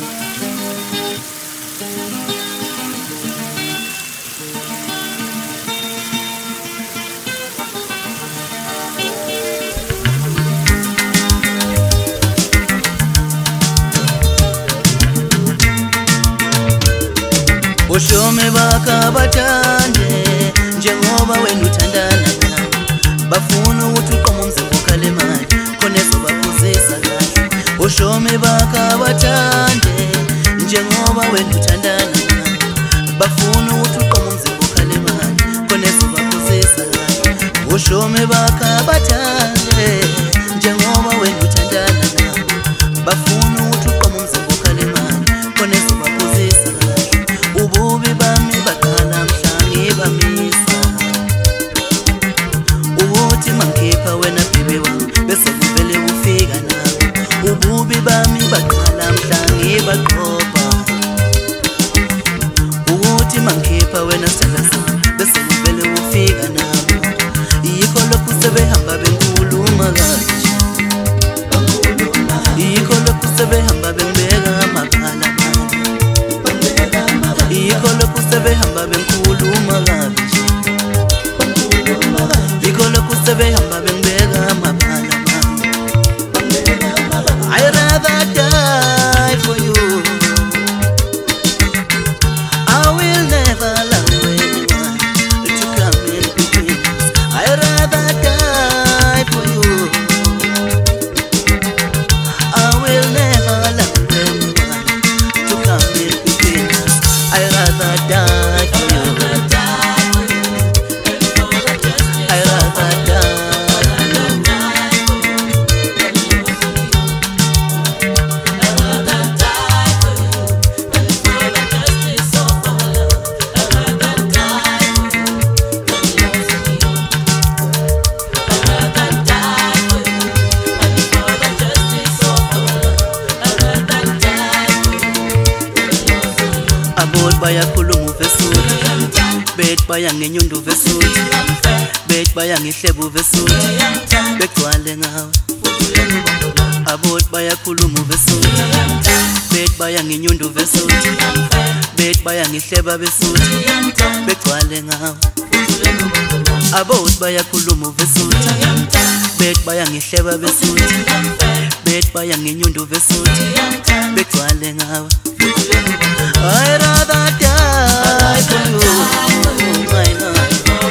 Ushome bakabathande njengoba wena uthandana nabo bafuna ukuthi uqome umzimba ukhale manje khona ezobaphuzisa kahle. Ushome bakabathande njengoba wena uthandana nabo bafuna ukuthi uqome umzimba ukhale manje khona ezobaphuzisa kahle. Ushome bakabathande njengoba wena uthandana nabo bafuna ukuthi uqome umzimba ukhale manje khona ezobaphuzisa kahle. Ububi bami baqala mhla ngibamisa uthi mangikhipha wena baby wami bese kuvele kufika nawe. Ububi bami baqala mhla ngibaqopha uthi mangikhipha wena sithanda sami bese kuvele kufika nawe. Yikho lokhu sebehamba bengikhuluma kanje, yikho lokhu sebehamba bengibeka amakhala phansi, yikho lokhu sebehamba bengikhuluma kanje, yikho lokhu sebehamba bengibeka amaphala phansi. I'd rather die for you. I will never allow anyone to come in between us. I'd rather die for you. I will never allow anyone to come in between us. I'd rather die for you. I'd rather die. Abot bayakhuluma uvesuthi, bet baya ngenyundo uvesuthi, bet baya ngihlebo uvesuthi, begcwale ngawe. Abot bayakhuluma uvesuthi, bet baya ngenyundo uvesuthi, bet baya ngihleba besuthi, begcwale ngawe. Abot bayakhuluma uvesuthi, bet baya ngihleba besuthi, bet baya ngenyundo uvesuthi, begcwale ngawe. I'd rather die for you, my love.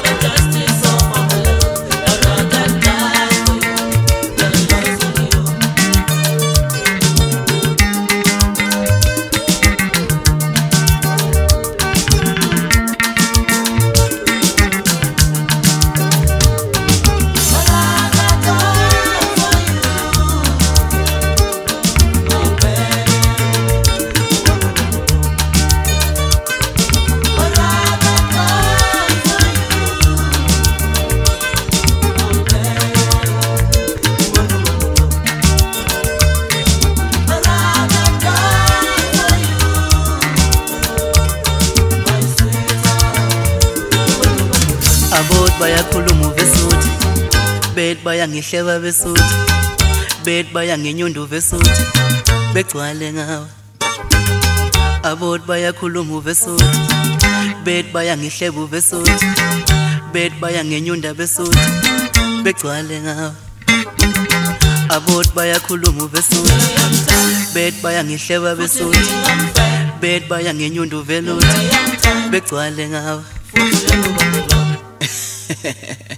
Abot bayakhuluma uvesuthi, bet baya ngihleba besuthi, bet baya ngenyundo uvesuthi, begcwale ngawe. Abot bayakhuluma uvesuthi, bet baya ngihleba uvesuthi, bet baya ngenyunda besuthi, begcwale ngawe. Abot bayakhuluma uvesuthi, bet baya ngihleba besuthi, bet baya ngenyundo uveluthi, begcwale ngawe.